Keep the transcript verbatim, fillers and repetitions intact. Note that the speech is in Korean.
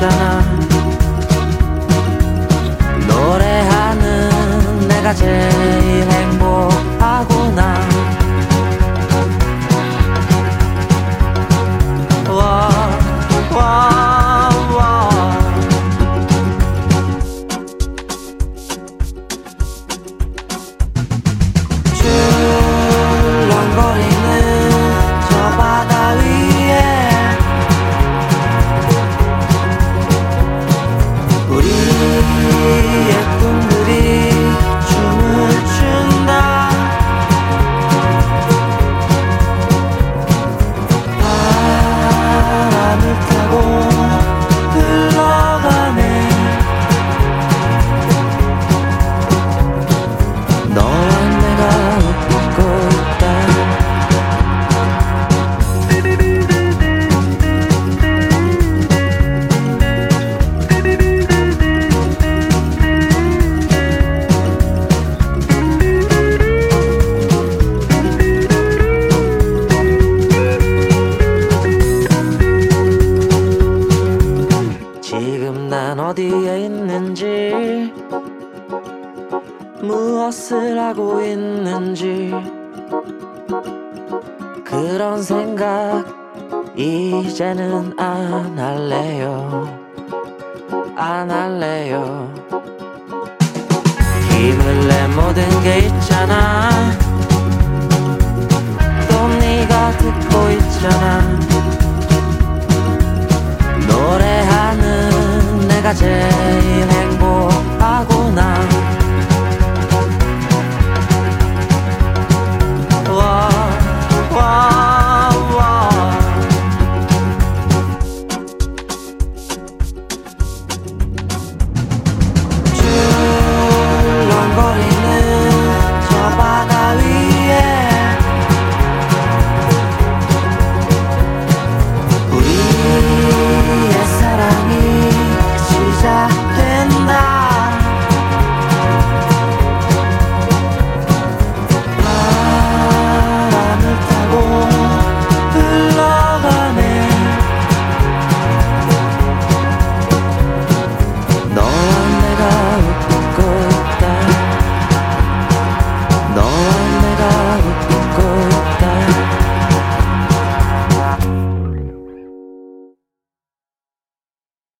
있잖아. 노래하는 내가 제일 행복하구나. 와, 와, 와. 출렁거리는 저 바다 위에 우리의 꿈들이 춤을 춘다. 바람을 타고 흘러가네. 너와 내가 웃고 있다. 지금 난 어디에 있는지, 무엇을 하고 있는지, 그런 생각 이제는 안 할래요. 안 할래요. 힘을 내 모든 게 있잖아. 또 네가 듣고 있잖아. 노래하는 내가 제일 행복하구나.